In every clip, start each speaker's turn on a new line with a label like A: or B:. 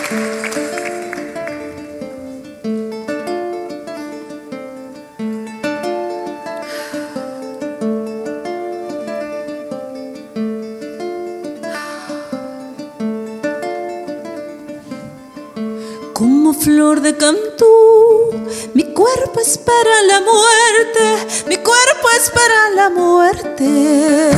A: Como flor de cantú, mi cuerpo espera la muerte, mi cuerpo espera la muerte.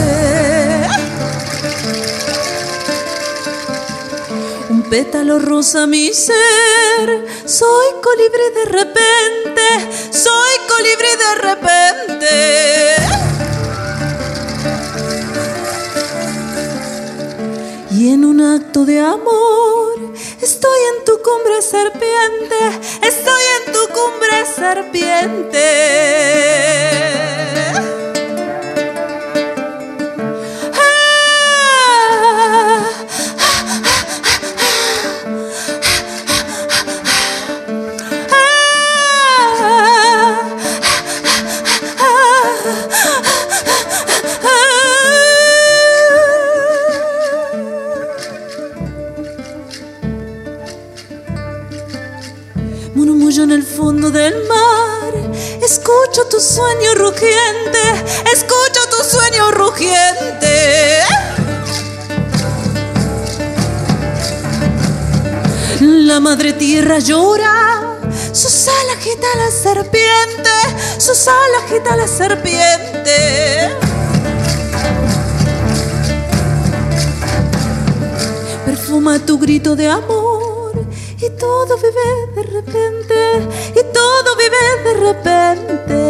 A: Un pétalo rosa mi ser, soy colibrí de repente, soy colibrí de repente. Y en un acto de amor estoy en tu cumbre serpiente, estoy en tu cumbre serpiente. Murmullo en el fondo del mar, escucho tu sueño rugiente, escucho tu sueño rugiente. La madre tierra llora, sus alas agita la serpiente, sus alas agita la serpiente. Perfuma tu grito de amor y todo vive de repente, y todo vive de repente.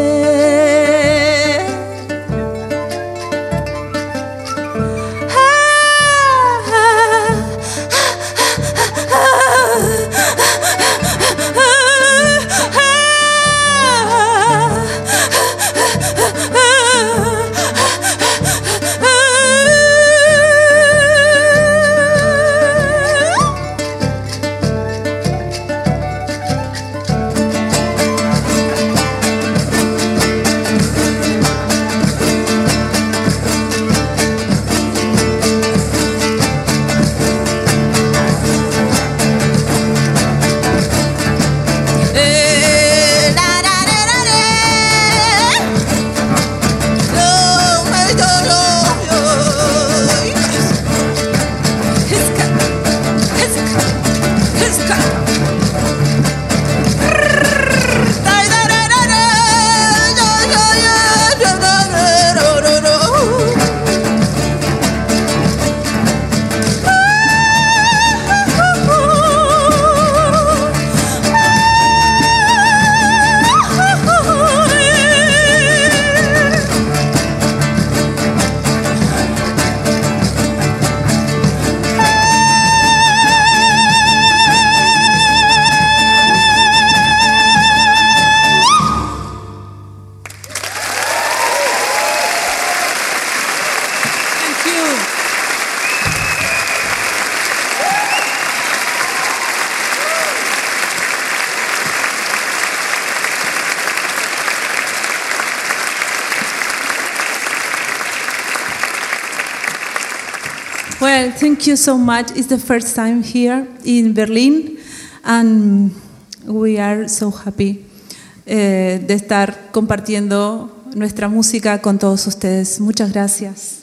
A: Well, thank you so much. It's the first time here in Berlin, and we are so happy de estar compartiendo nuestra música con todos ustedes. Muchas gracias.